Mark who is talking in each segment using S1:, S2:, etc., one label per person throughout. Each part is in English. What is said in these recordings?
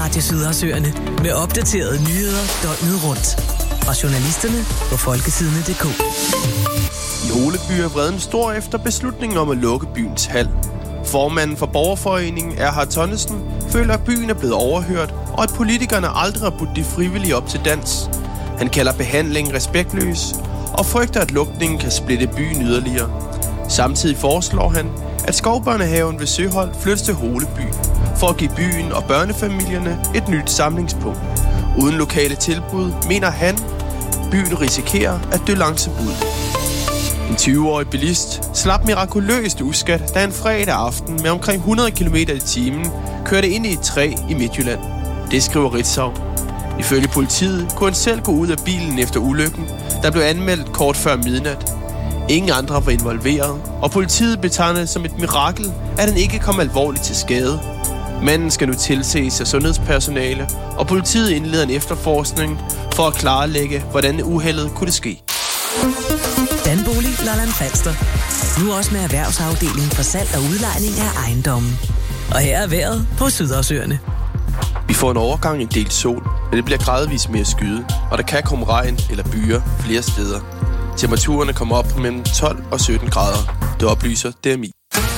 S1: Radio Sydersøerne med opdaterede nyheder døgnet rundt. Fra journalisterne på folkesidene.dk.
S2: I Holeby er vreden stor efter beslutningen om at lukke byens hal. Formanden for borgerforeningen, Erhard Tonnesen, føler, at byen er blevet overhørt, og at politikerne aldrig har budt de frivillige op til dans. Han kalder behandlingen respektløs, og frygter, at lukningen kan splitte byen yderligere. Samtidig foreslår han, at skovbørnehaven ved Søholt flyttes til Holeby, for at give byen og børnefamilierne et nyt samlingspunkt. Uden lokale tilbud, mener han, byen risikerer at dø langsomt ud. En 20-årig bilist slap mirakuløst uskat, da en fredag aften med omkring 100 km/t kørte ind i et træ i Midtjylland. Det skriver Ritzau. Ifølge politiet kunne han selv gå ud af bilen efter ulykken, der blev anmeldt kort før midnat. Ingen andre var involveret, og politiet betegner det som et mirakel, at han ikke kom alvorligt til skade. Manden skal nu tilses af sundhedspersonale, og politiet indleder en efterforskning for at klarlægge, hvordan uheldet kunne det ske.
S1: Danbolig Lolland Falster. Nu også med erhvervsafdelingen for salg og udlejning af ejendommen. Og her er vejret på Sydersøerne.
S2: Vi får en overgang en del sol, men det bliver gradvist mere skyet, og der kan komme regn eller byer flere steder. Temperaturerne kommer op på mellem 12 og 17 grader. Det oplyser DMI.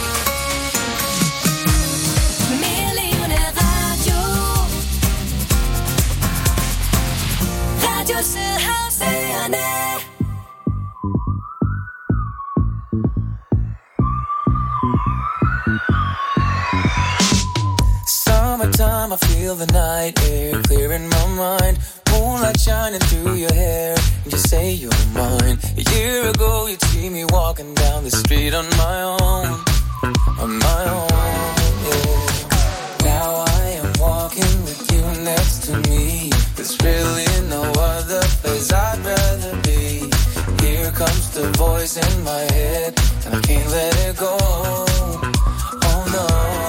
S3: Summertime, I feel the night air clear in my mind. Moonlight shining through your hair, and you say you're mine. A year ago, you'd see me walking down the street on my own, yeah. Now I am walking with you next to me. There's really no other place I'd rather be. Here comes the voice in my head, and I can't let it go. Oh no.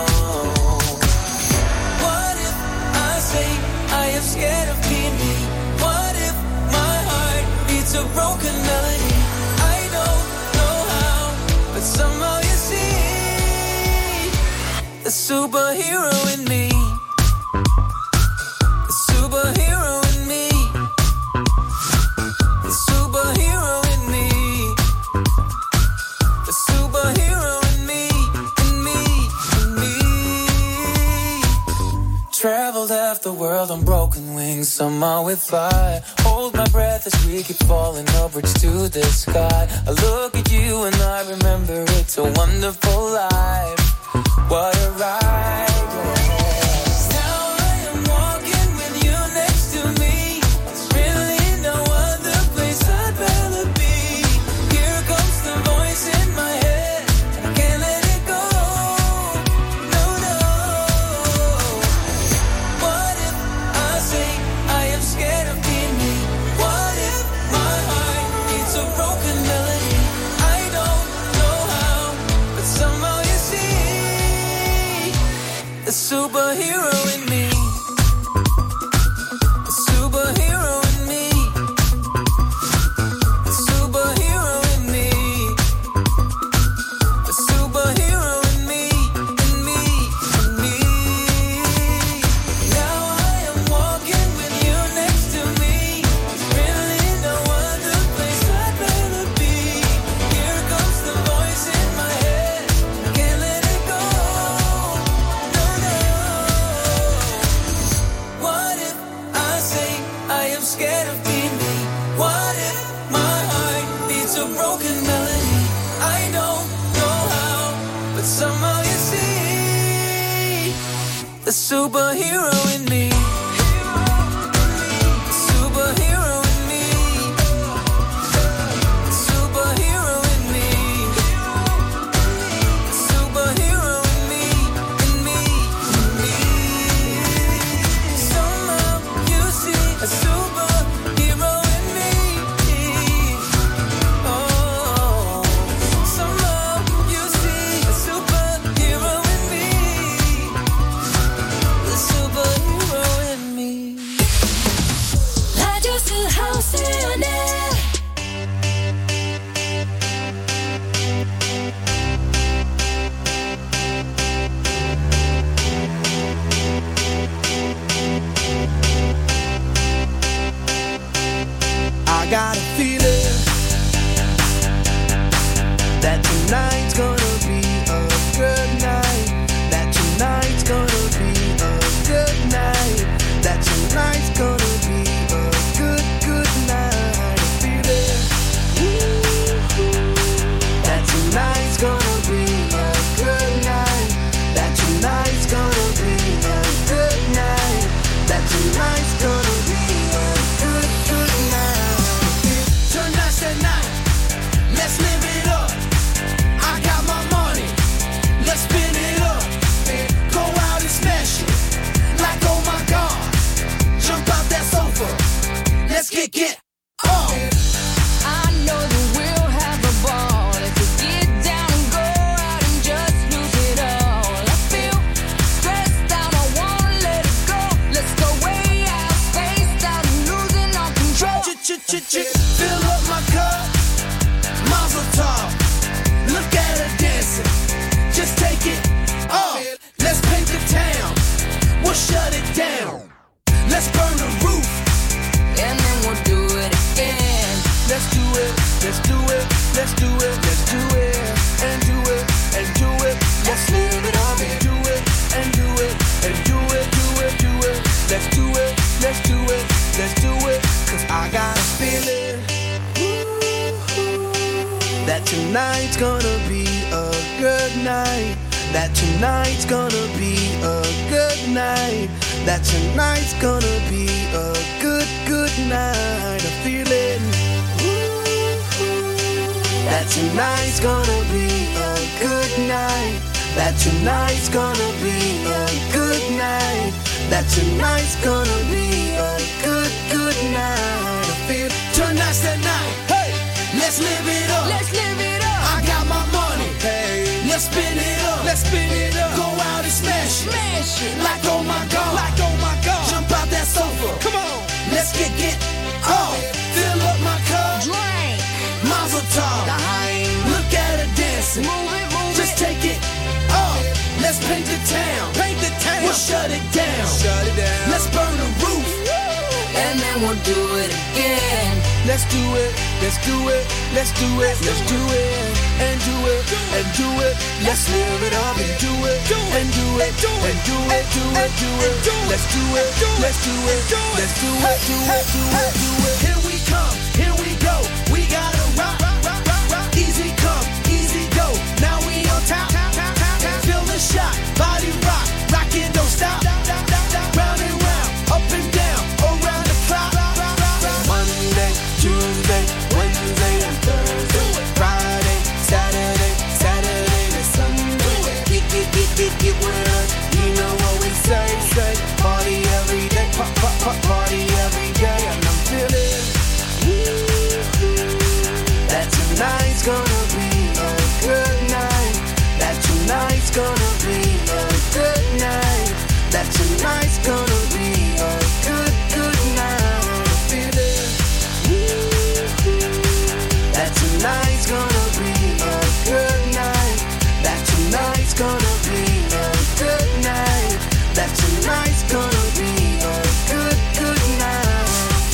S3: What if I say I am scared of being me? What if my heart beats a broken melody? I don't know how, but somehow you see the superhero in me. The superhero in me. The superhero in me. The superhero in me. In me. In me. Traveled half the world on broken wings, somehow we fly. Hold my breath as we keep falling upwards to the sky. I look at you and I remember it's a wonderful life. What a ride, yeah. Now I am walking with you next to me. There's really no other place I'd rather be. Here comes the voice in my head, and I can't let it go. No, no. What if I say I am scared of being me? What if my heart beats a broken melody? I don't know how, but somehow you see the superhero in me. The superhero in me. The superhero in me. The superhero in me. In me. In me. Now I am walking with you next to me. There's really no other place I'd rather be. Here comes the voice in my head, I can't let it go. No, no. What if I say I am scared of being me? What if my heart beats a broken melody? I don't know how, but somehow you see the superhero in me. The superhero in me. The superhero in me. The superhero in me. In me. In me. Somehow you see a superhero in me. Oh, somehow you see a superhero in me. The superhero. kick it off. I know that we'll have a ball if we get down and go out and just lose it all. I feel stressed out, I wanna let it go. Let's go way out, spaced out and losing all control. Fill up my cup, Mazel tov. Look at her dancing, just take it off. Let's paint the town, we'll shut it down. Let's burn the roof, and then we'll do it again. Let's do it, let's do it, let's do it, let's do it, and do it, and do it. Let's live it up and do it, and do it, and do it, do it, do it. Let's do it, let's do it, let's do it. 'Cause I got a feeling that tonight's gonna be a good night. That tonight's gonna be a good night. That tonight's gonna be a good, good night. A feeling that tonight's gonna be a good night. That tonight's gonna be a good night. That tonight's gonna be a good, good night. I feel tonight's the night. Hey, let's live it up. Let's live it up. I got my money. Hey, let's spin it up. Let's spin it up. Go out and smash it. Smash it. Like oh my god. Like oh my god. Jump out that sofa. Come on. Let's get off. Fill up my cup. Drink. Mazel tov. Look at her dancing. Move it, move just it. Take it off. Let's paint the town. Paint the town. We'll shut it down. Shut it down. Let's burn the roof. And then we'll do it again. Let's do it, let's do it, let's do it, let's do it, and do it, and do it. Let's live it up and do it, and do it, and do it, do it, do it. Let's do it, let's do it, let's do it, do it, do it, do it. Here we come, here we go. We gotta rock, rock, rock, rock. Easy come, easy go. Now we on top. Feel the shot, body rock, rockin' don't stop. Round and round, up and down, around the clock. Monday, Tuesday, Wednesday, and Thursday, Friday, Saturday, Saturday to Sunday. Get with us, you know what we say. Party every day, party every day, and I'm feeling that tonight's gonna be a good night. That tonight's gonna be a good night. That tonight's gonna be a good, good night. I'm feeling that tonight's gonna be a good night. That tonight's gonna be a good night. That tonight's gonna be a good, good night.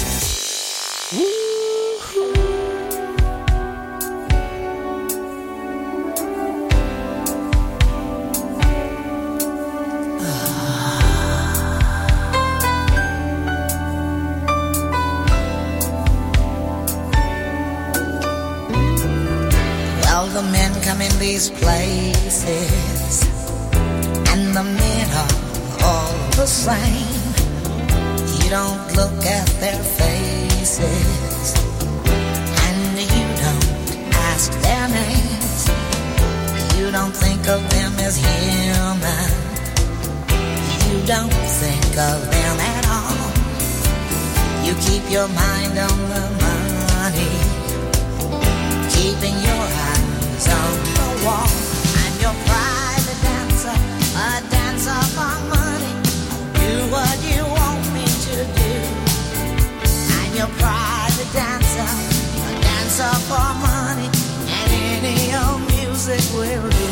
S4: Well, the men come in these places, and the men are all the same. You don't look at their faces, and you don't ask their names. You don't think of them as human. You don't think of them at all. You keep your mind on the money, keeping your eyes on the wall. I'm your private dancer, a dancer for money. Do what you want me to do. I'm your private dancer, a dancer for money, and any old music will do.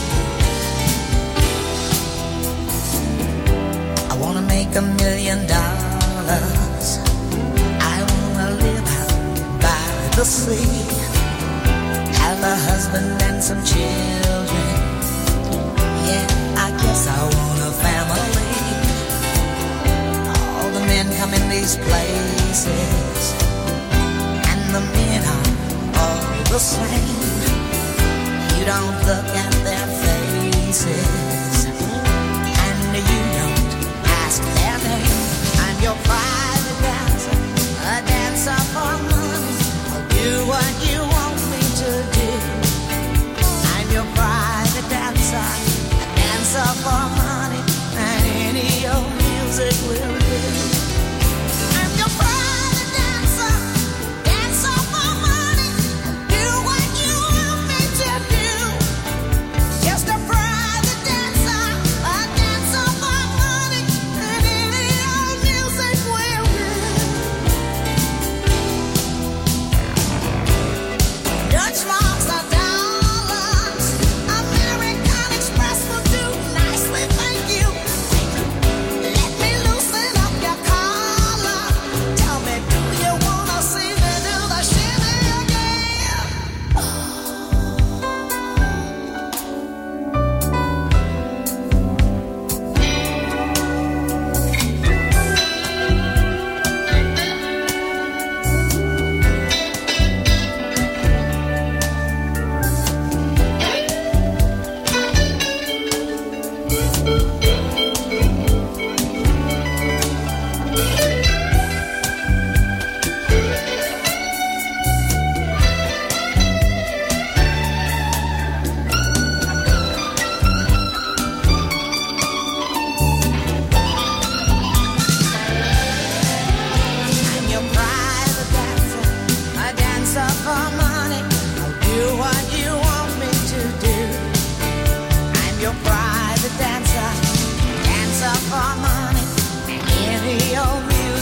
S4: I wanna make $1 million. I wanna live out by the sea, have a husband and some children. Yeah, I guess I want a family. All the men come in these places, and the men are all the same. You don't look at their faces, and you don't ask their name. I'm your private dancer, a dancer for money. I'll do what you want me to do. I'm your private dancer, a dancer for money, and any old music will do. I'm your private dancer,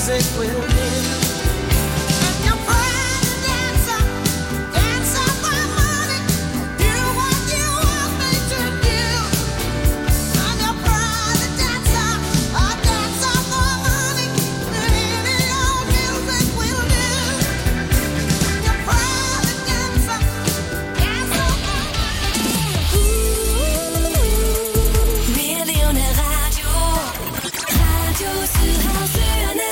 S3: music will do. And your private dancer, dance up my money, do what you want me to do. And your private dancer, dance up my money, any old music will do. Your private dancer, dance up my money.
S5: Millioner Radio, Radio Sydhavsøerne.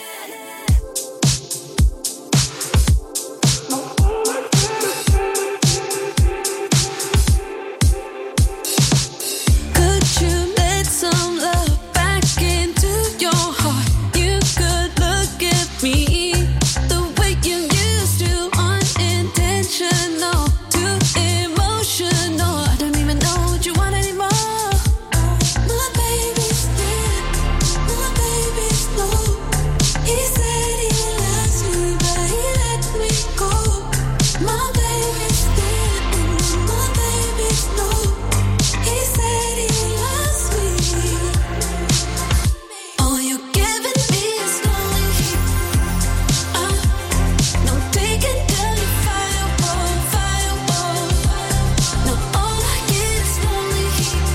S5: Could you let some love back into your heart? You could look at me the way you used to, unintentional, too emotional. I don't even know what you want anymore. My baby's dead, my baby's low. He said he loves me, but he let me go. My baby's dead, and my baby's low. He said he loves me. All you're giving me is lonely heat. No taking down the firewall, firewall. No, all I get is lonely heat.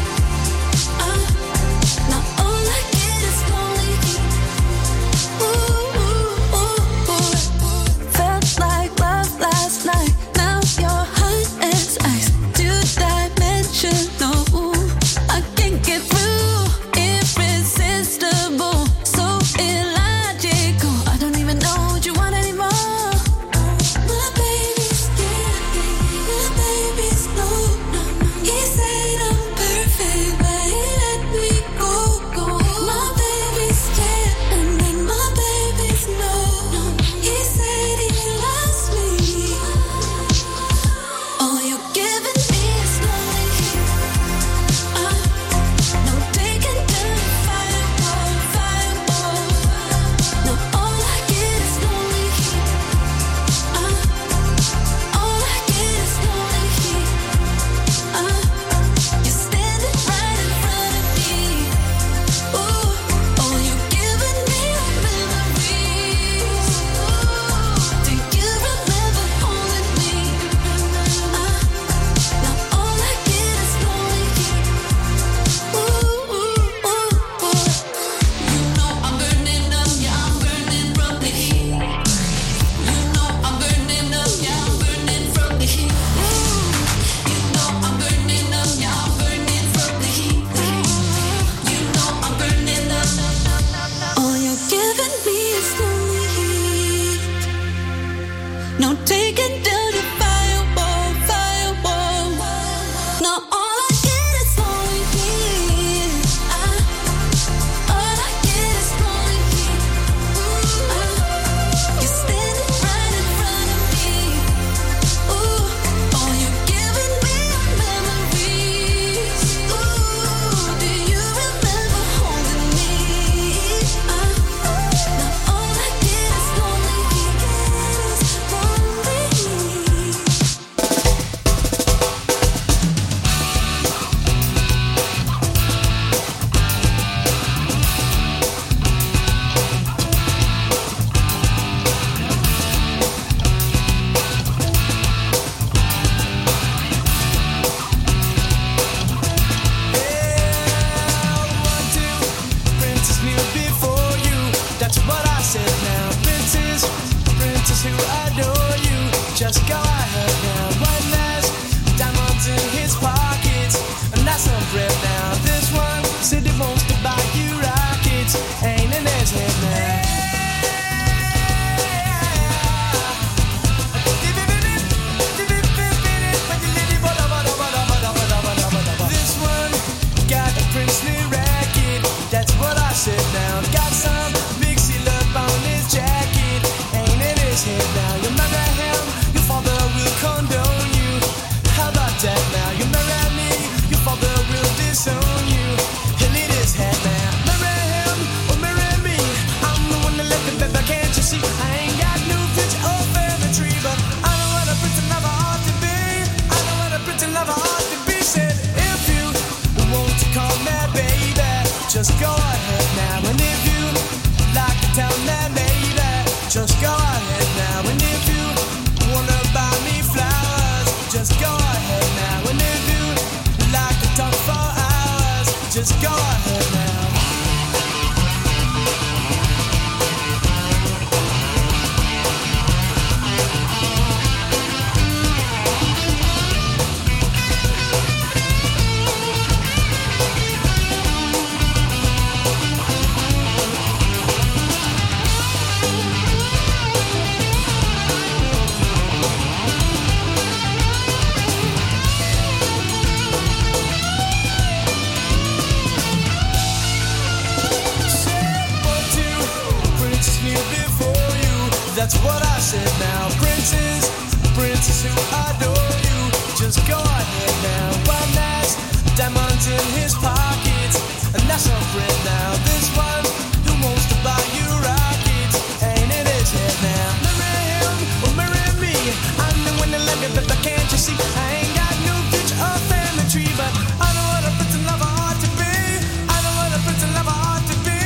S5: No, all I get is lonely heat. Ooh, ooh, ooh, ooh. Felt like love last night. Now you're hot as ice. Two-dimensional. I can't get through. Irresistible. So illogical. I don't even know what you want anymore. My baby's dead. My baby's low. He said I'm perfect, but he let me go. My baby's dead, and then my baby's low. He said he loves me. All you're giving me is lonely heat. No taking down the firewall, firewall. No, all I get is lonely heat. All I get is lonely heat. You're standing right in front of me. Ooh, all you're giving me are memories. Do you remember holding me? Now all I get is lonely heat. Ooh, ooh, ooh, ooh. You know I'm burning up, yeah, I'm burning from the heat. You know I'm burning up, yeah, I'm burning from the heat. You know I'm burning up, yeah, I'm burning from the heat. You know I'm burning up. All you're giving me is lonely heat. No taking down the firewall, firewall. No, all I get is lonely heat. All I get is lonely heat. You're standing right in front of me. Ooh, all you're giving me are memories. Ooh, do you remember holding me? Now all I get is lonely heat. Lonely
S6: just go ahead now. And if you wanna buy me flowers, just go ahead now. And if you like to talk for hours, just go ahead now. That's what I said now. Princes, princess who adore you, just go ahead now. One has diamonds in his pockets, and that's a friend now. This one who wants to buy you rockets, ain't in his head now. Marry him or marry me, I'm the one that love you, but can't you see? I ain't got no future or family tree, but I know what a prince and lover ought to be. I know what a prince and lover ought to be.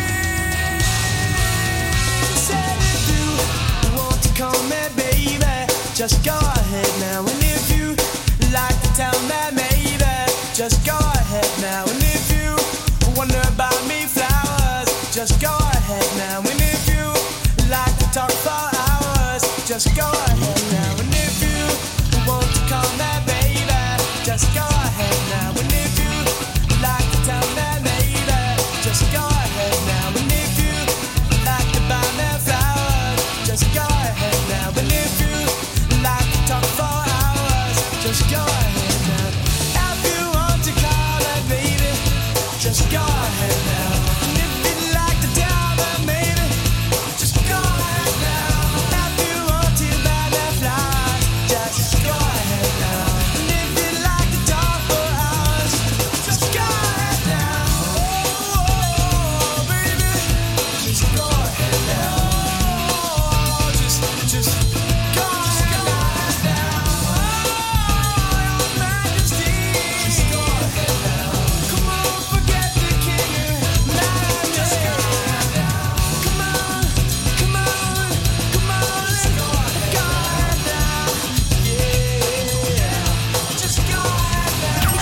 S6: Said if you call me baby, just go ahead now. And if you like to tell me maybe, just go ahead now. And if you wonder about me flowers, just go ahead now. And if you like to talk for hours, just go ahead now. And if you want to call me baby, just go ahead now. And if you like to tell me maybe, just go ahead now. And if you like to buy me flowers, just go ahead now. And if you like to talk for hours, just go ahead now. If you want to call her baby, just go ahead now. And if you like to tell her maybe, just go ahead now. If you want to buy the flowers, just go ahead now. And if you like to talk for hours, just go ahead now. Oh, baby, just go ahead now. Just go ahead now. Oh, your majesty. Just go ahead now. Come on, forget the king. Just go ahead now. Come on, come on, come on. Go ahead now. Yeah. Just go ahead now.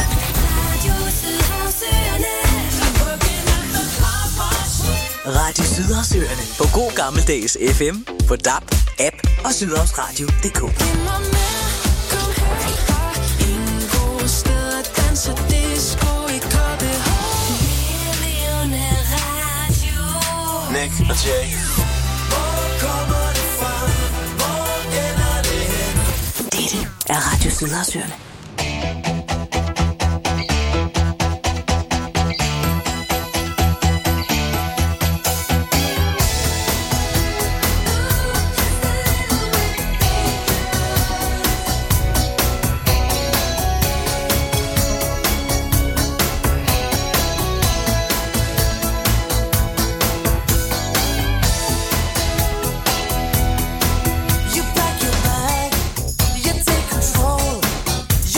S1: Radio Sydhavsøerne på god gammeldags FM, på DAB, app og sydhavsradio.dk.
S2: Nick og Jay.
S1: Dette er Radio Sydhavsøerne.
S6: You pack your bag, you take control.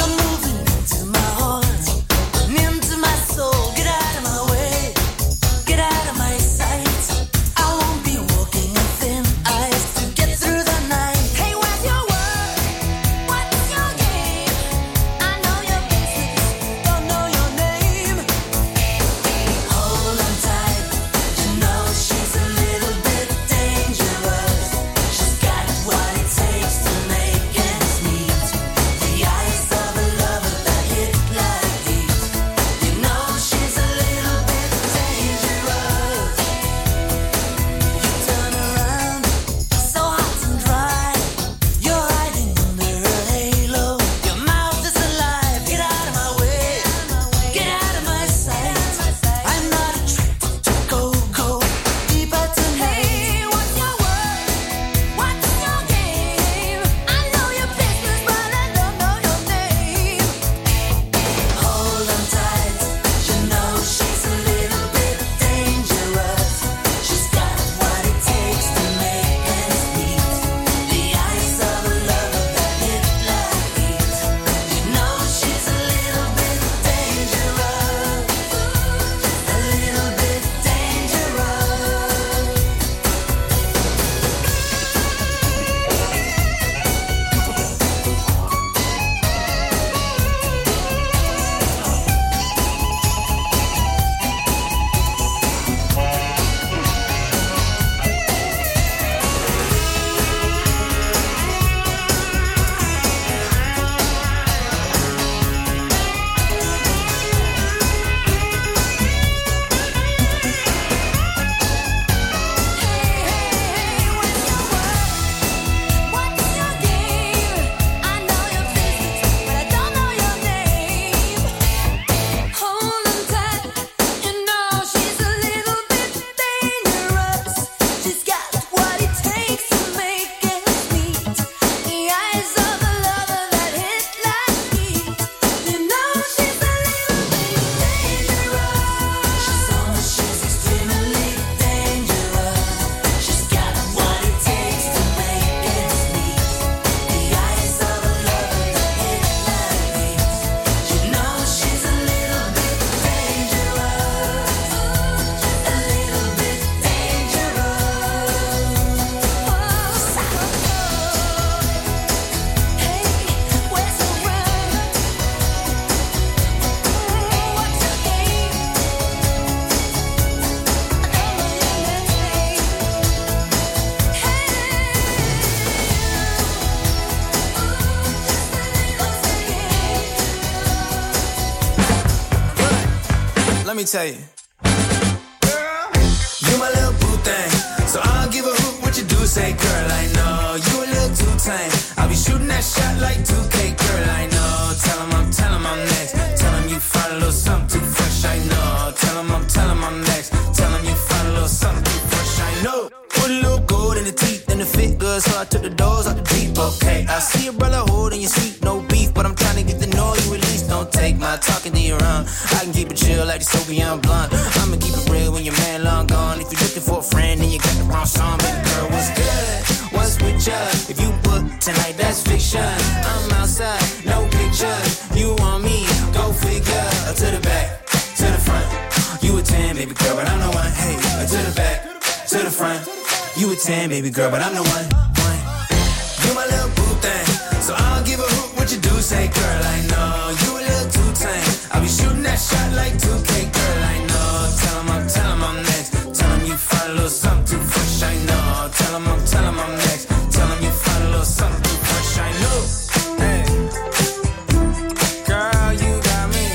S6: me tell you. Girl, you my little boo thing. So I don't give a hoot what you do, say, girl, I know. You a little too tame. I'll be shooting that shot like 2K, girl, I know. Tell him I'm next. Tell him you find a little something too fresh, I know. Tell him I'm next. Tell him you find a little something too fresh, I know. Put a little gold in the teeth and the fit good, so I took the doors out the deep, okay. I see a brother holding your seat, no beef, but I'm trying to get to know you at least. Don't take my talking to your own. I can keep it chill like the Soviet blunt. I'ma keep it real when your man long gone. If you're looking for a friend and you got the wrong song, baby girl, what's good? What's with ya? If you book tonight, that's fiction. I'm outside, no pictures. You want me? Go figure. To the back, to the front. You a 10, baby girl, but I'm the one. Hey, to the back, to the front. You a 10, baby girl, but I'm the one. You my little boo thing. So I don't give a hoot what you do, say, girl, I know. You a little too tame. I'll be shooting that shot like 2K, girl, I know. Tell him I'm next. Tell him you find a little something too fresh, I know. Tell him I'm next. Tell him you find a little something too fresh, I know. Hey, girl, you got me.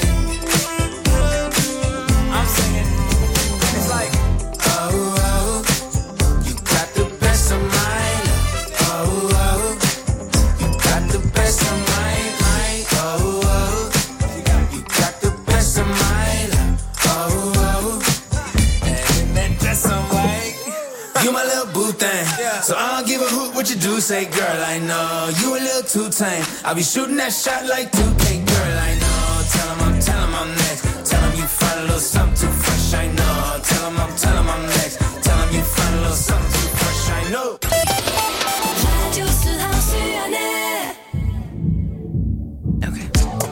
S6: I'm singing. It's like, oh, you got the best of mine. Oh, you got the best of mine. Oh, you got the best of mine. Oh, and that dress on white. You my little boo thing. So I don't give a hoot what you do, say, girl, I know. You a little too tame. I'll be shooting that shot like 2K, girl, I know. Tell him I'm next. Tell him you find a little something too fresh, I know. Tell him I'm next. Tell him you find a little something too fresh, I know.
S5: 라디오 슬하우스 안에
S1: Okay.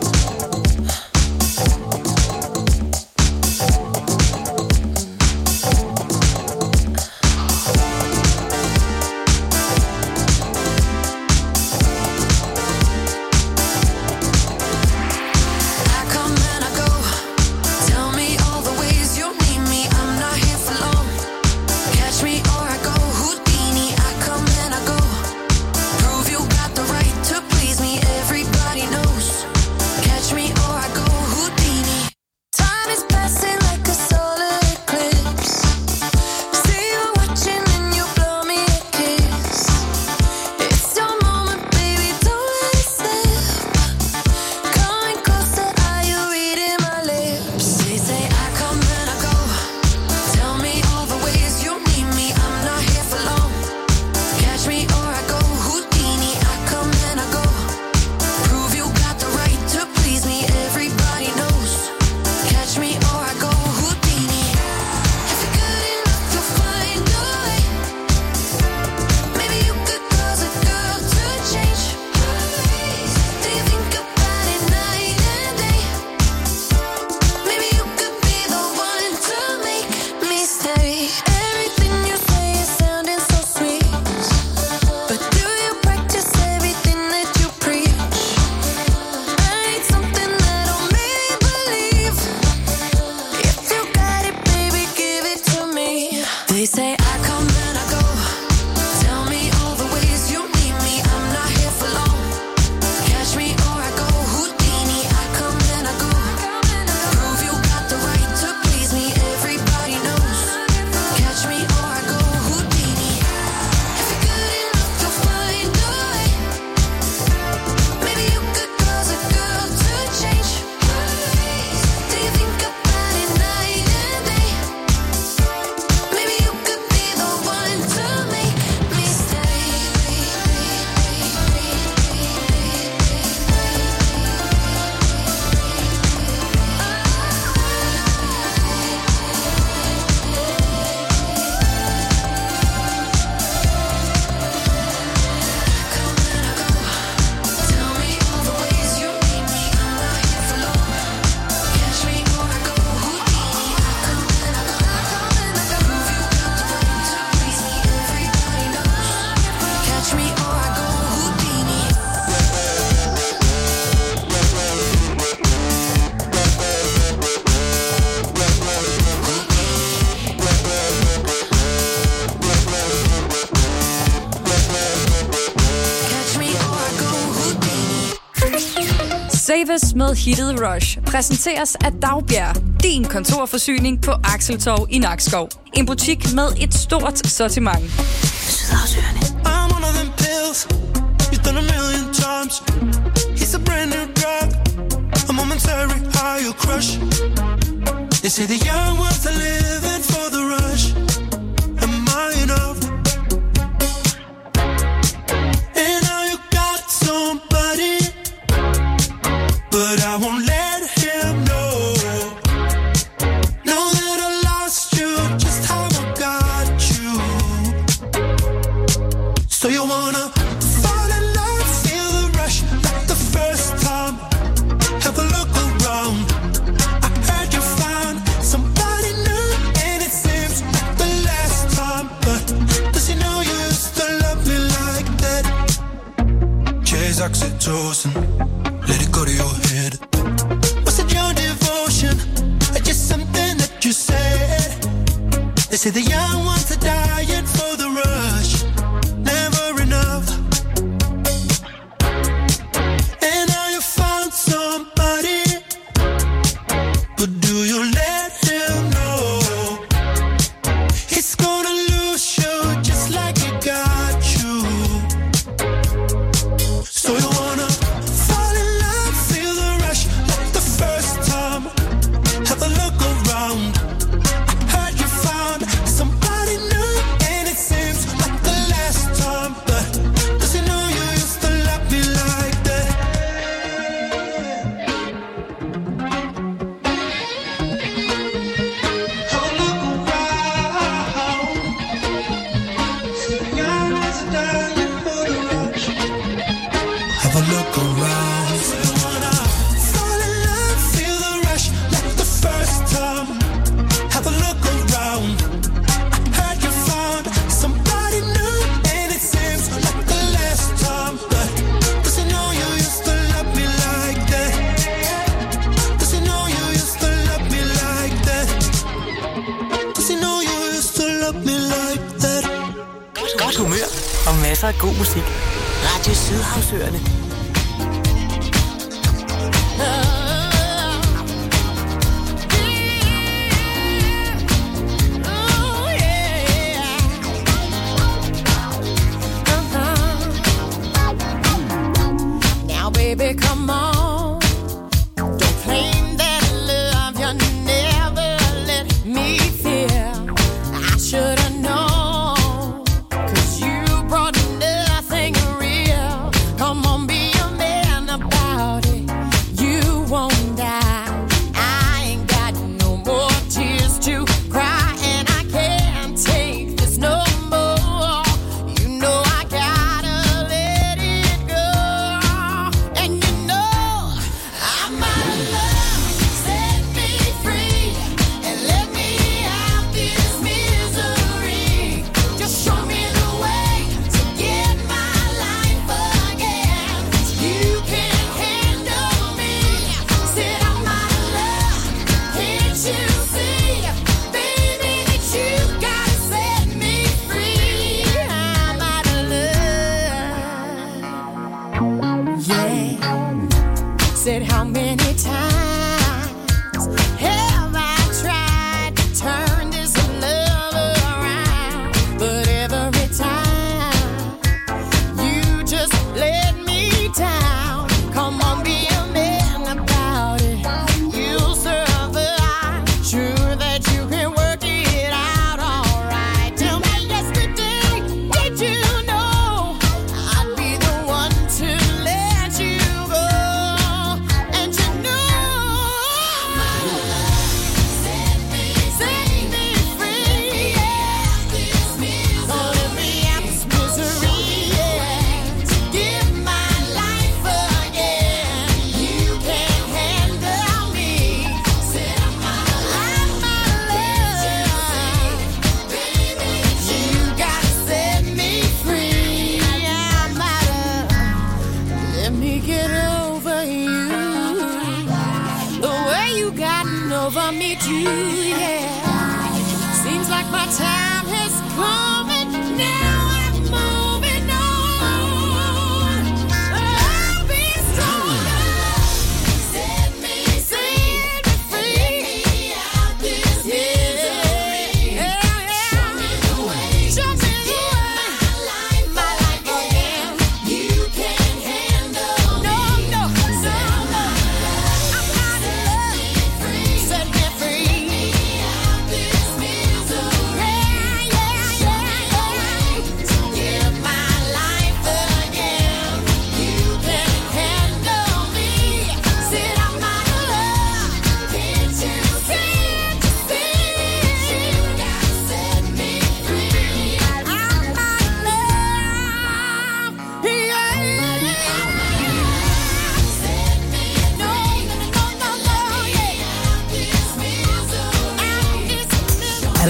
S5: I come and I go. Tell me all the ways you need me. I'm not here for long. Catch me or I go Houdini. I
S7: Saves med hittet Rush præsenteres af Dagbjerg, din kontorforsyning på Akseltorv i Nakskov. En butik med et stort sortiment.
S1: Sydhavsøerne.
S6: I'm one of them pills you've done a million times. It's a brand new drug, a momentary high you crush. They say the young ones are living for the rush. Am I enough? And now you got somebody, but I won't let him know. Know that I lost you, just how I got you. So you wanna fall in love, feel the rush like the first time. Have a look around. I heard you found somebody new, and it seems like the last time. But does he know you used to love me like that? Chase oxytocin, let it go to your head. Was it your devotion, or just something that you said? They say the young ones are dying for the rush. Never enough. And now you found somebody, but do you let him know? He's gonna lose you just like he got you. So you wanna fall in love, feel the rush like the first time. Have a look around. I heard you found somebody new, and it seems like the last time. But does he know you used to love me like that? Have a look around. See the young ones are dying for the rush. Have a look around. So you wanna fall in love, feel the rush like the first time. Have a look around. I heard you found somebody new, and it seems like the last time. But does he know you used to love me like that? Does he know you used to love me like that? Does he know you used to love me like that?
S1: Godt humør og masser af god musik. Radio Sydhavsøerne.
S5: Now, baby, come on. Don't claim that love you never let me feel. I should have known, 'cause you brought nothing real. Come on, be a man about it. You won't die. I ain't got no more tears to cry, and I can't take this no more. You know I gotta let it go. And you know I'm out of love. Set me free and let me out this misery. Just show me the way to get my life again. You can't handle me. Said I'm out of love. Can't you see, baby, that you gotta set me free? I'm out of love. Yeah. Said how many times have I tried to turn this love around? But every time you just let me down. Come on, be a man about it. You'll survive. Sure that you can work it out alright. Tell me yesterday, did you know I'd be the one to let you go? And you know set me free, yeah. Oh, let me out this misery, yeah. To give my life again. You can't handle me. Said I'm out of love. Baby, you gotta set me free. I'm out of. Let me get over you. The way you gotten over me too, yeah. Seems like my time has come, and now I'm moving on. I'll be stronger.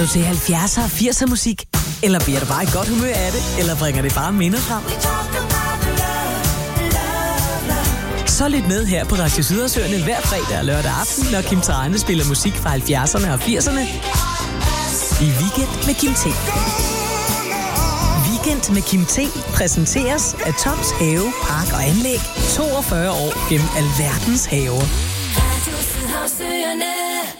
S1: du til 70'er og 80'er musik? Eller bliver du bare i godt humør af det? Eller bringer det bare minder frem? Så lyt med her på Radio Sydersøerne hver fredag og lørdag aften, når Kim Trane spiller musik fra 70'erne og 80'erne i Weekend med Kim T. Weekend med Kim T præsenteres af Toms Have, Park og Anlæg. 42 år gennem alverdens haver.
S5: Radio Sydersøerne.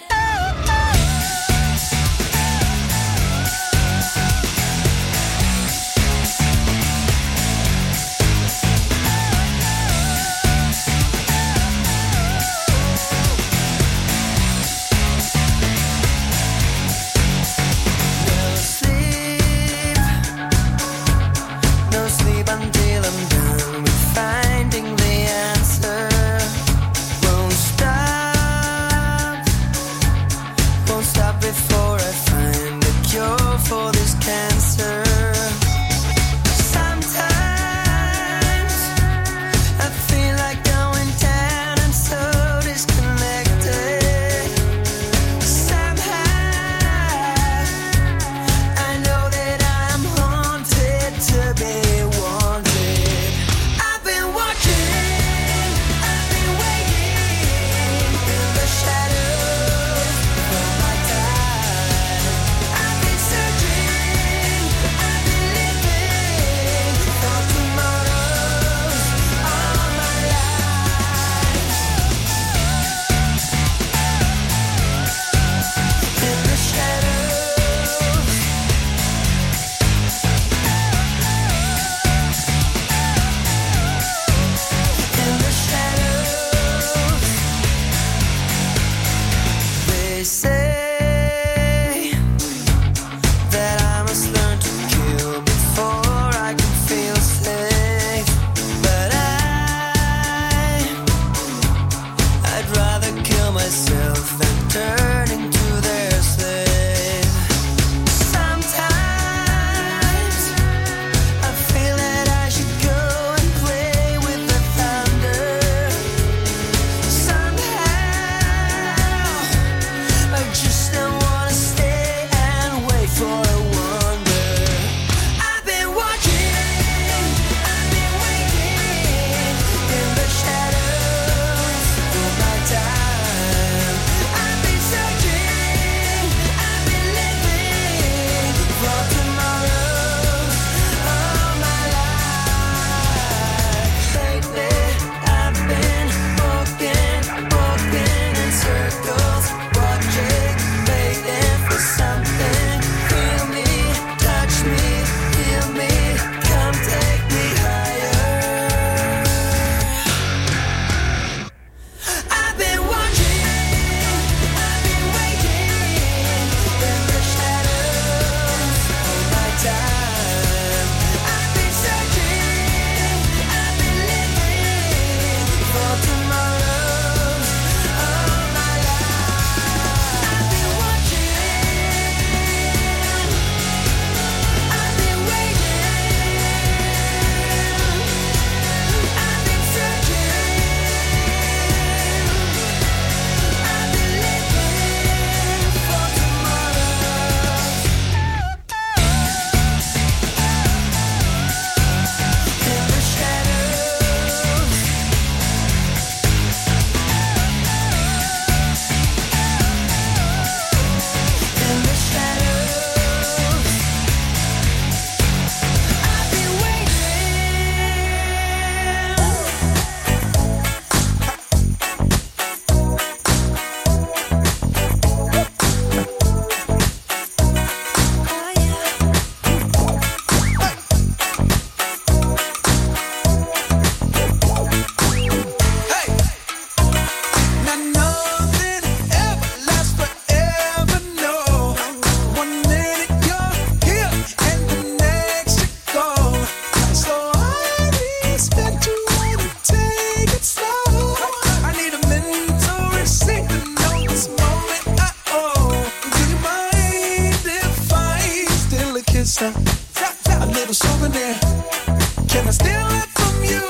S6: A little souvenir. Can I steal it from you?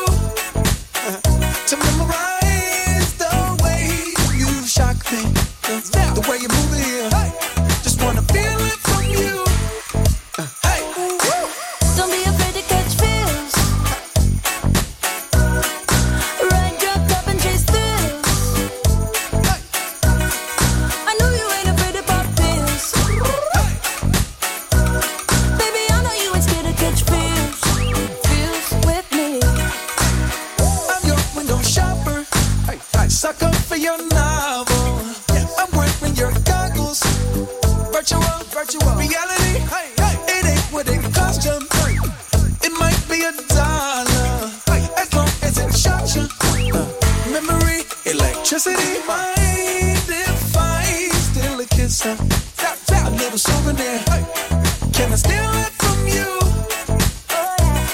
S6: To memorize the way you shock me, the way you move it here. Just wanna feel it from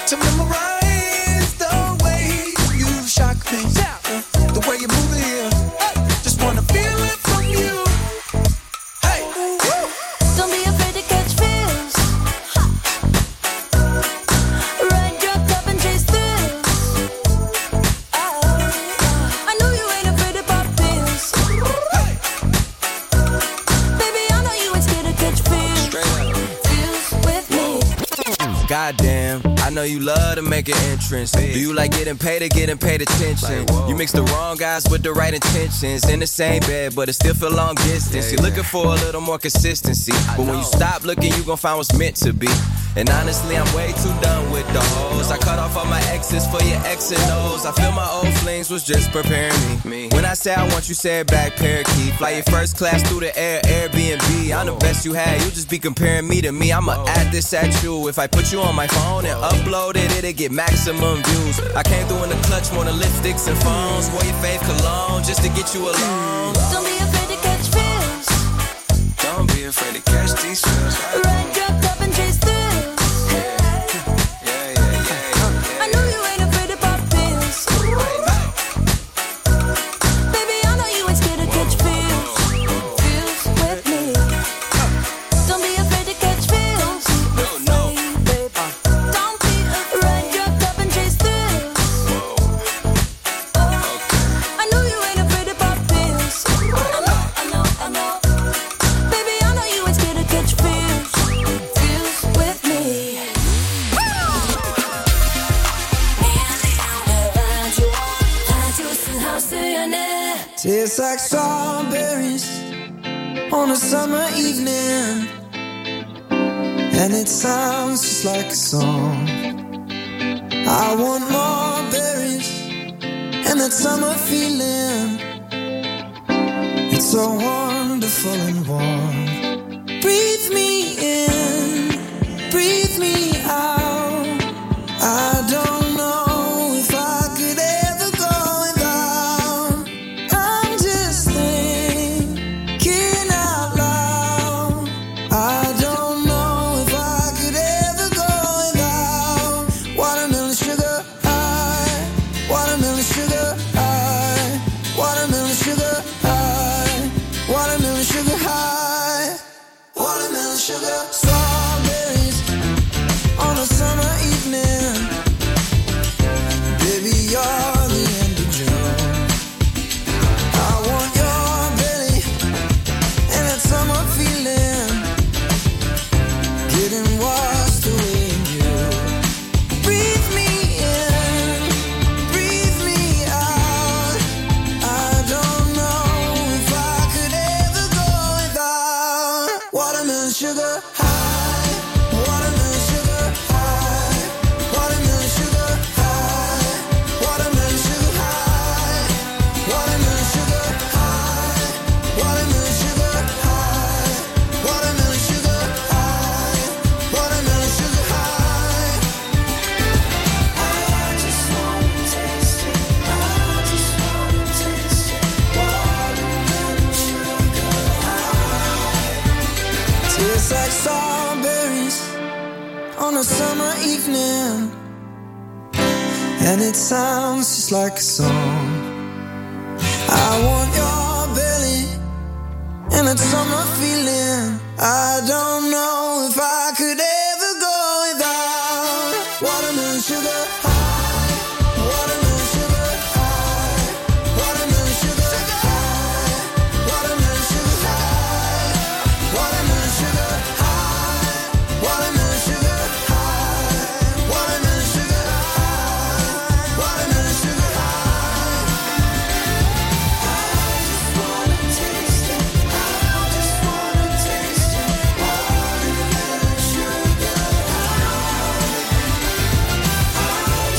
S6: to memorize the way you shock me, the way you move it here. Just wanna feel it from you. Hey, woo.
S5: Don't be afraid to catch feels. Ride your cup and chase thrills. I know you ain't afraid to pop pills. Baby, I know you ain't scared to catch feels. Feels with me.
S8: Goddamn, I know you love to make an entrance. Do you like getting paid or getting paid attention? You mix the wrong guys with the right intentions. In the same bed, but it still feel long distance. You're looking for a little more consistency. But when you stop looking, you gon' find what's meant to be. And honestly, I'm way too done with the hoes. I cut off all my exes for your X and O's. I feel my old flings was just preparing me. When I say I want you, say it back, parakeet. Fly your first class through the air, Airbnb. I'm the best you had, you just be comparing me to me. I'ma add this at you. If I put you on my phone and upload it, it'll get maximum views. I came through in the clutch more than lipsticks and phones. Wore your fave cologne just to get you alone.
S5: Don't be afraid to catch feels.
S8: Don't be afraid to catch these feels.
S5: Ride your cup and chase thrills. I know you ain't afraid to pop pills. Baby, I know you ain't scared to catch feels. Feels with me. Don't be afraid to catch feels.
S8: No.
S5: Don't be afraid. Ride your cup and chase thrills. I know you ain't afraid to pop pills. I know. Baby, I know you ain't scared to catch feels. Feels with me.
S6: Tastes like strawberries on a summer evening, and it sounds just like a song. I want more berries and that summer feeling. It's so wonderful and warm. Breathe me in, breathe me out. I don't know if I could ever go without. I'm just thinking out loud. I don't know if I could ever go without watermelon sugar high, watermelon sugar high, watermelon sugar high, watermelon sugar high, watermelon sugar. Strawberries on a summer evening. Baby, you're the end of June. I want your belly and that summer feeling, getting washed away in you. Breathe me in, breathe me out. I don't know if I could ever go without watermelon sugar high, watermelon sugar high, watermelon sugar high, watermelon sugar high, watermelon sugar high, watermelon sugar high, watermelon sugar high, watermelon sugar high. I just wanna taste it. I just wanna taste it. Watermelon sugar high. Tastes like strawberries on a summer evening, and it sounds just like a song. I want your belly and that summer feeling. I don't know if I could ever go without watermelon sugar high, watermelon sugar high, watermelon sugar high, watermelon sugar high, watermelon sugar high, watermelon sugar high, watermelon sugar high, watermelon sugar high. I just wanna taste it. I just wanna taste it. Watermelon sugar high. I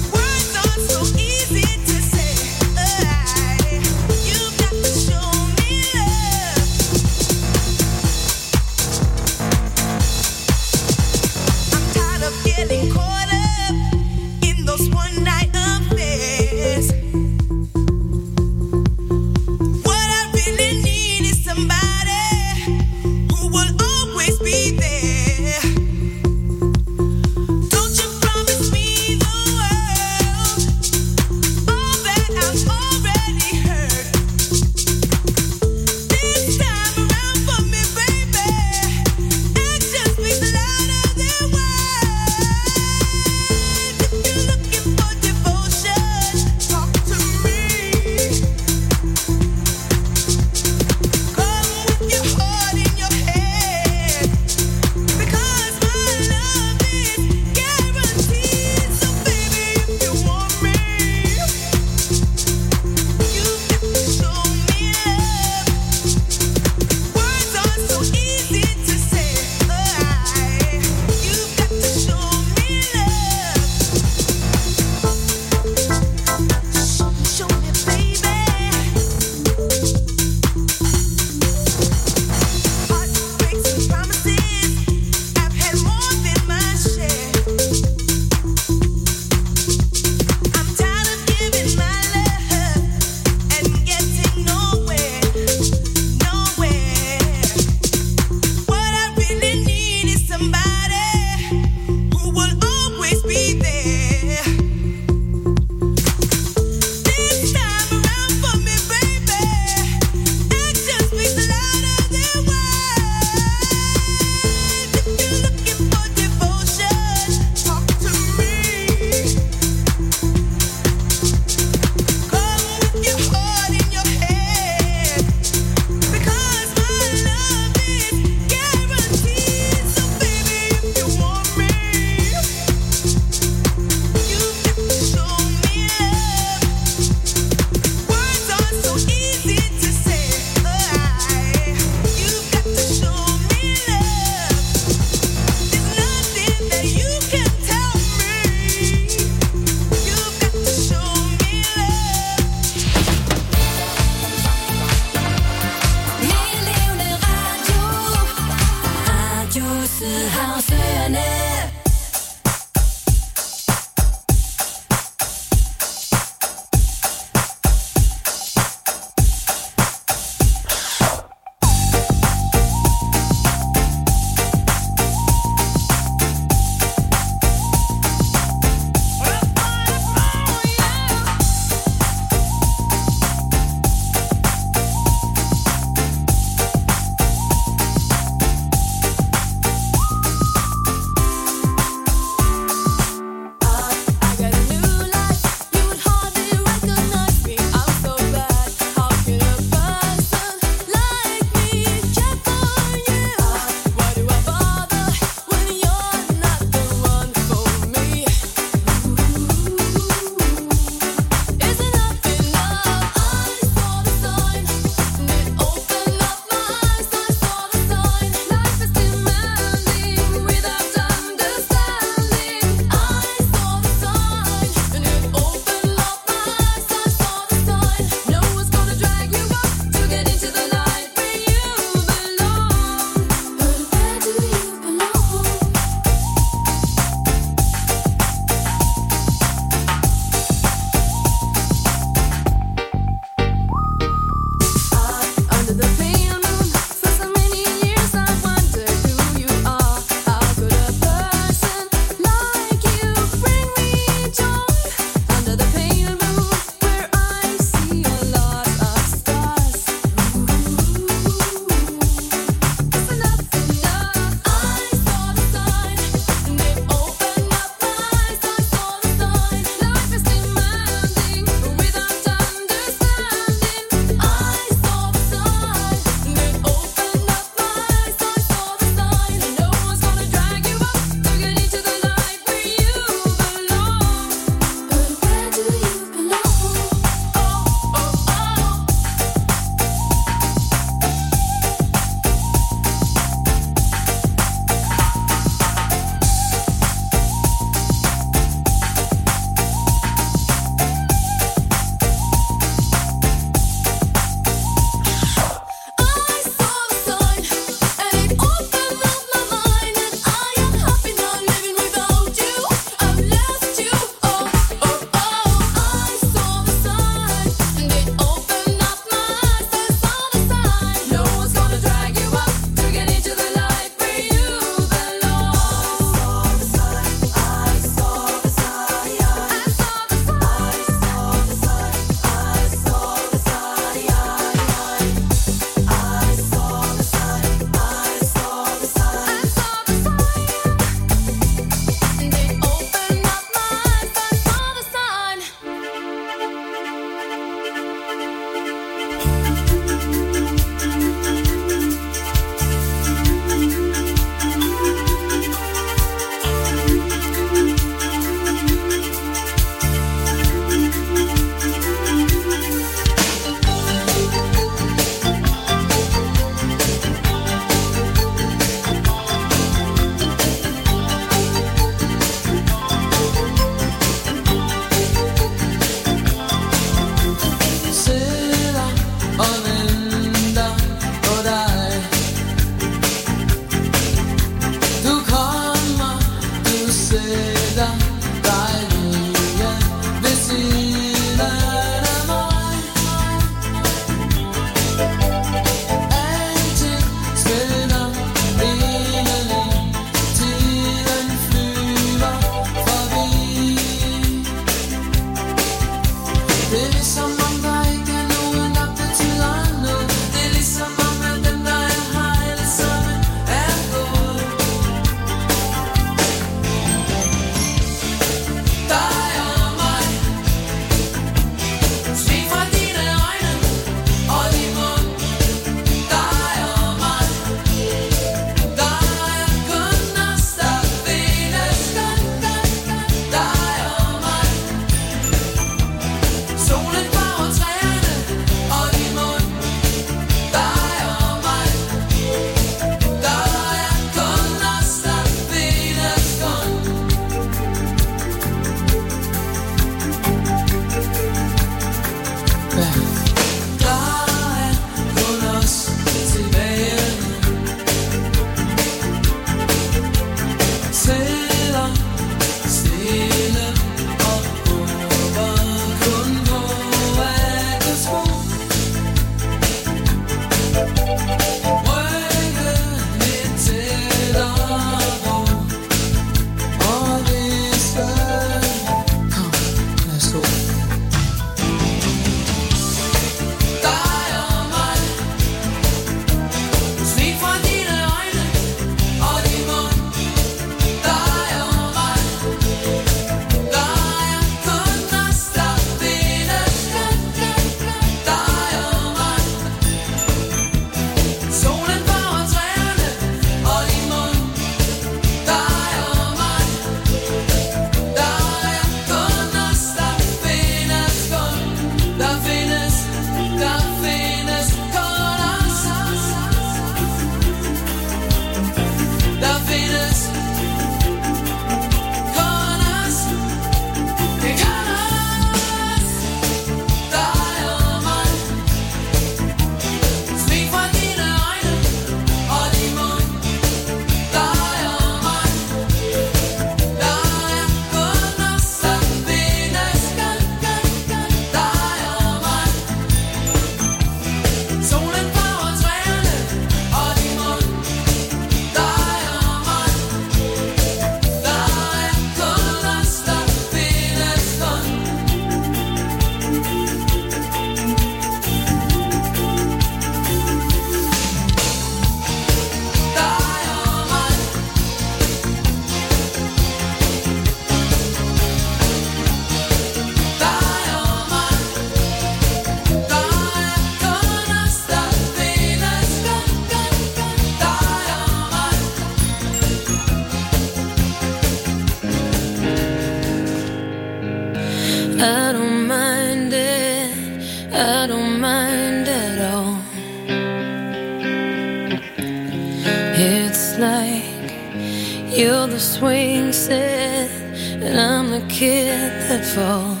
S5: You're the swing set, and I'm the kid that falls.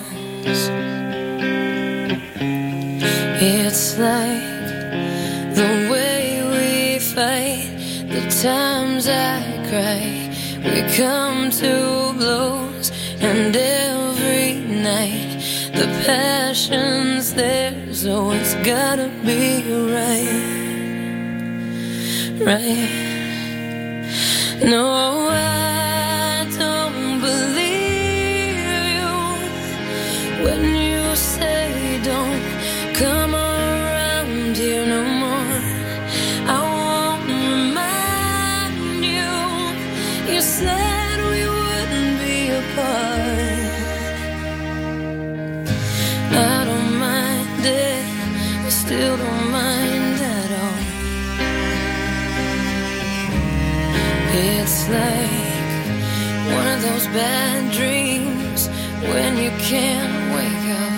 S5: It's like the way we fight, the times I cry, we come to blows, and every night the passion's there, so it's gotta be right. No, I don't believe you when you say don't come around here no more. I won't remind you. You said we wouldn't be apart. I don't mind it, I still don't mind at all. It's like one of those bad dreams when you can't wake up.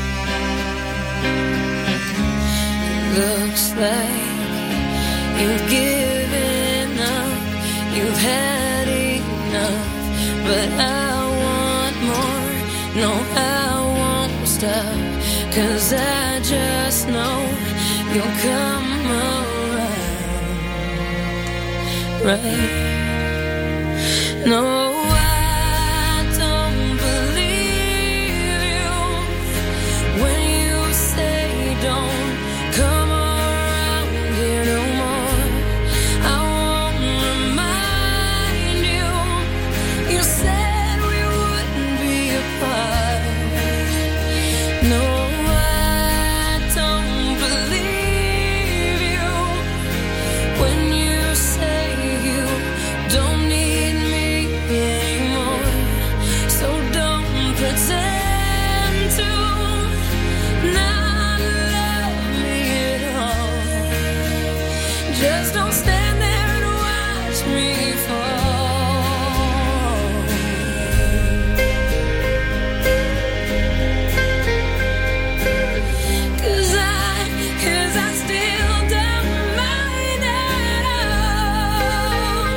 S5: Looks like you've given up, you've had enough, but I want more, no I won't stop, 'cause I just know you'll come around, right? No, I don't believe you when you say don't come around here no more. I won't remind you. You said we wouldn't be apart. No, I don't believe you when you say you don't need me anymore. So don't pretend to not love me at all. Just don't stand there and watch me fall. 'Cause I still don't mind at all.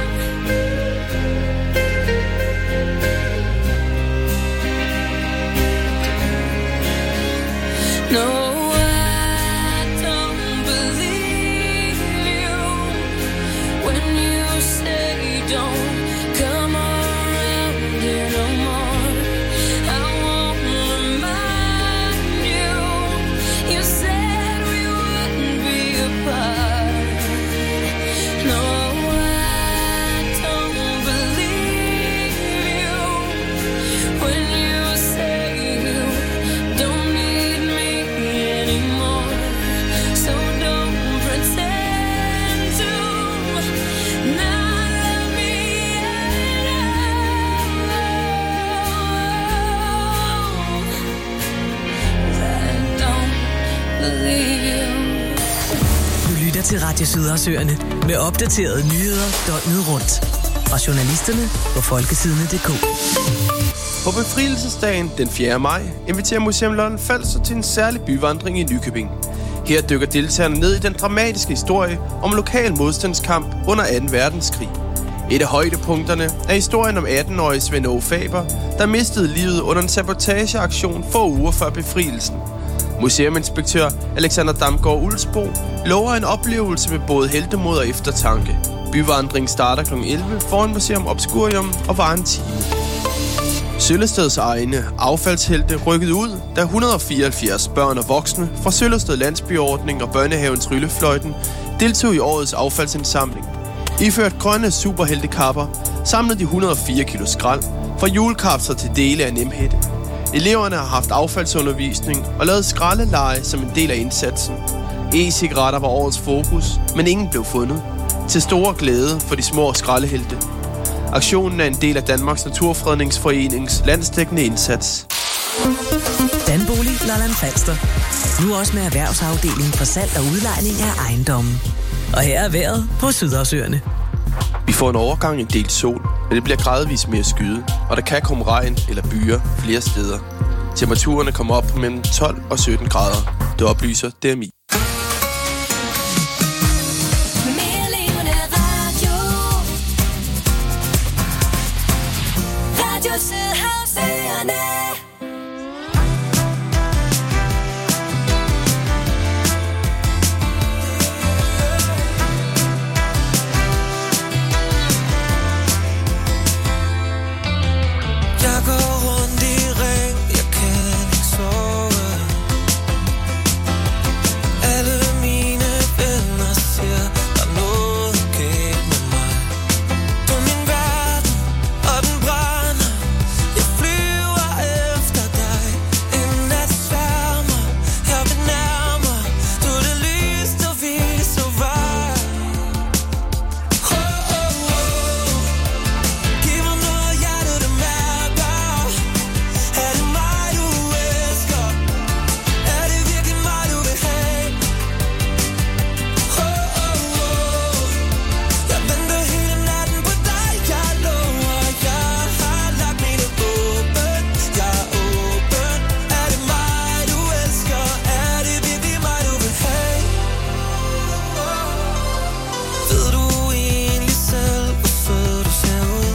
S5: No, I don't believe you when you say don't come around here no more. I won't remind you. You said we wouldn't be apart. No, I don't believe you when you say you don't need me anymore. So don't pretend to not love me at all. 'Cause I don't believe you.
S1: Du lytter til Radio Sydersøerne med opdaterede nyheder døgnet rundt. Fra journalisterne på folkesidene.dk.
S2: På befrielsesdagen den 4. maj inviterer Museum Lolland-Falster til en særlig byvandring i Nykøbing. Her dykker deltagerne ned i den dramatiske historie om lokal modstandskamp under 2. verdenskrig. Et af højdepunkterne er historien om 18-årige Svend Åge Faber, der mistede livet under en sabotageaktion få uger før befrielsen. Museuminspektør Alexander Damgaard Ulsbo lover en oplevelse med både heltemod og eftertanke. Byvandringen starter kl. 11 foran Museum Obscurium og varer en time. Søllesteds egne affaldshelte rykkede ud, da 174 børn og voksne fra Søllested Landsbyordning og børnehaven Tryllefløjten deltog i årets affaldsindsamling. Iført grønne superheltekapper samlede de 104 kilo skrald fra julekapsler til dele af Nemhætte. Eleverne har haft affaldsundervisning og lavet skraldeleje som en del af indsatsen. E-cigaretter var årets fokus, men ingen blev fundet. Til store glæde for de små skraldehelte. Aktionen er en del af Danmarks Naturfredningsforenings landsdækkende indsats.
S1: Danbolig Lolland-Falster. Nu også med erhvervsafdeling for salg og udlejning af ejendommen. Og her er vejret på Sydersøerne.
S2: Vi får en overgang en del sol, men det bliver gradvist mere skyet, og der kan komme regn eller byer flere steder. Temperaturerne kommer op på mellem 12 og 17 grader. Det oplyser DMI.
S5: Lyset har færerne.
S6: Jeg går rundt i ring, jeg kan ikke sove. Alle mine venner siger, der er noget galt med mig. Du er min verden, og den brænder. Jeg flyver efter dig. En nat sværmer, jeg vil nærmere. Du er det lys, der viser vej. Giv mig noget hjerte, der mærker. Er det mig, du elsker? Er det virkelig mig, du vil have? Jeg venter hele natten på dig. Jeg lover, jeg har lagt mine åben. Jeg er åben. Er det mig, du elsker? Er det virkelig mig, du vil have? Ved du egentlig selv, hvor sød du ser ud?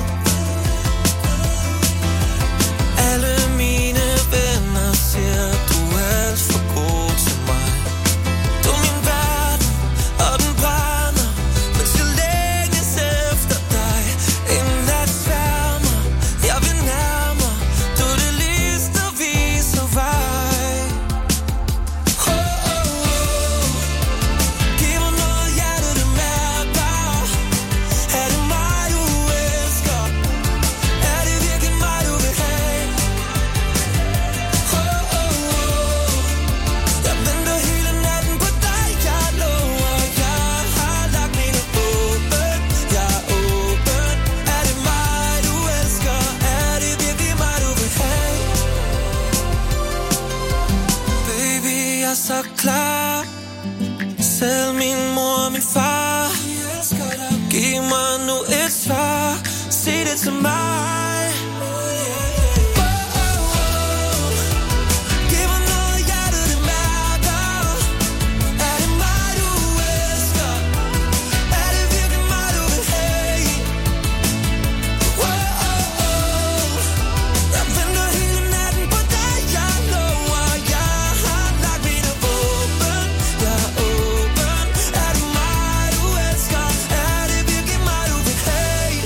S6: Alle mine venner siger, du er alt for god til mig. Du er min verden, og den brænder. Men skal længes efter dig. En nat sværmer, jeg vil nærmere. Du er det lys, der viser vej. Giv mig noget hjerte, der mærker. Er det mig, du elsker? Er det virkelig mig, du vil have? Jeg venter hele natten på dig. Jeg lover, jeg har lagt mine åben. Jeg er åben. Er det mig, du elsker? Er det virkelig mig, du vil have? Baby, jeg er så klar. Selv min mor og min far. Giv mig nu et svar. Sig det til mig. Giv mig noget hjerte, det mærker. Er det mig, du elsker? Er det virkelig mig, du vil have? Jeg venter hele natten på dig. Jeg lover, jeg har lagt mine åben. Jeg er åben. Er det mig, du elsker? Er det virkelig mig, du vil have?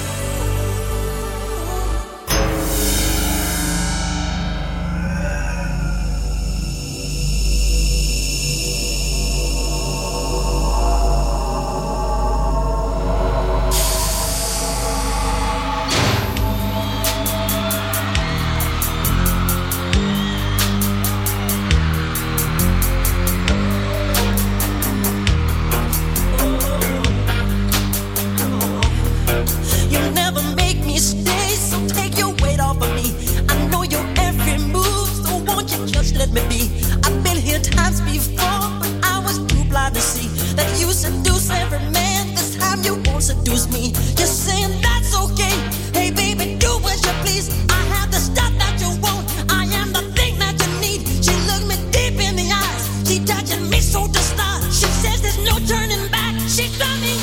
S9: You never make me stay, so take your weight off of me. I know your every move, so won't you just let me be? I've been here times before, but I was too blind to see that you seduce every man. This time you won't seduce me. You're saying that's okay. Hey baby, do as you please. I have the stuff that you want. I am the thing that you need. She looked me deep in the eyes. She touching me so to start. She says there's no turning back. She got me.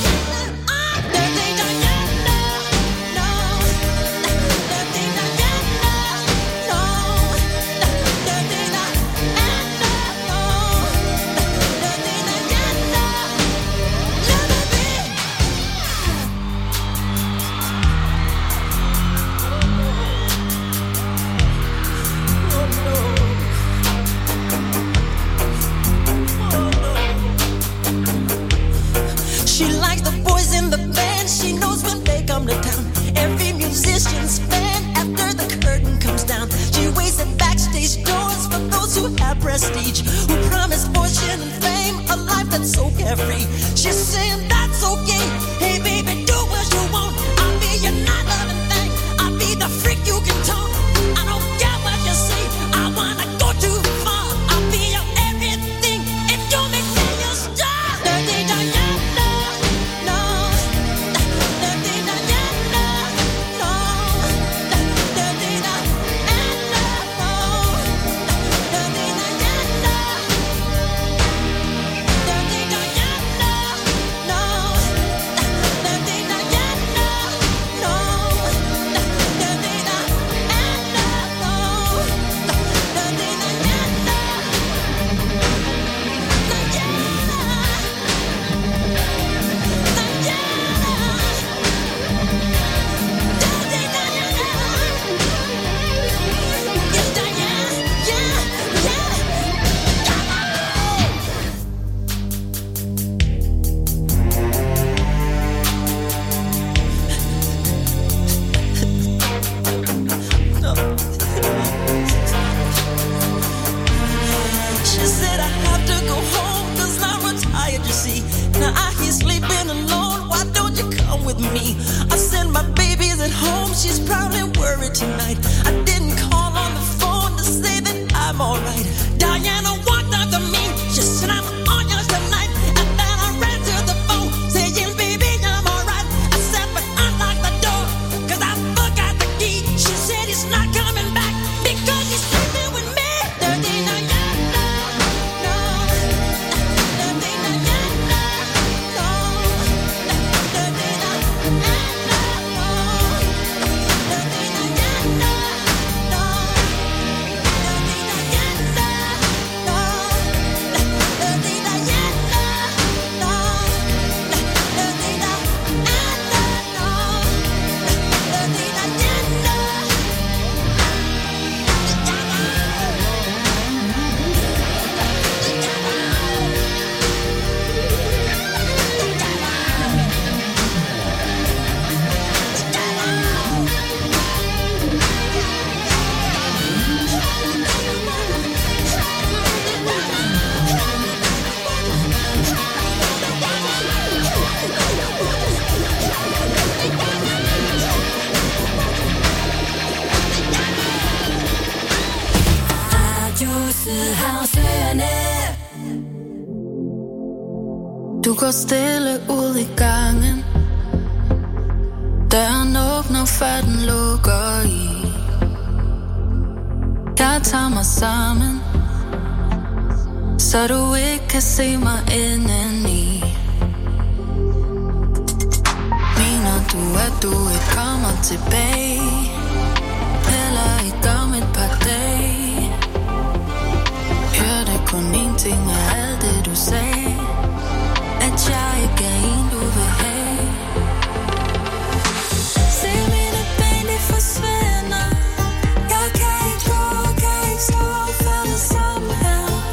S9: She likes the boys in the band. She knows when they come to town. Every musician's fan after the curtain comes down. She waits at backstage doors for those who have prestige, who promise fortune and fame, a life that's so carefree. She's saying that's okay. Hey baby, do what you want. I'll be your night loving thing. I'll be the freak you can talk. I don't care what you say. I wanna go too far. I'll be your everything. If you make me your star. with me. I said my baby's at home, she's probably worried tonight. I didn't call on the phone to say that I'm alright. Diana walked up to me, she said I'm on yours tonight. And then I ran to the phone, saying baby I'm alright. I said but unlock the door, cause I forgot the key. She said he's not coming back because he's sleeping with me.
S5: Du går stille ud i gangen. Døren åbner, før den lukker i. Jeg tager mig sammen, så du ikke kan se mig indeni. Mener du, at du ikke kommer tilbage?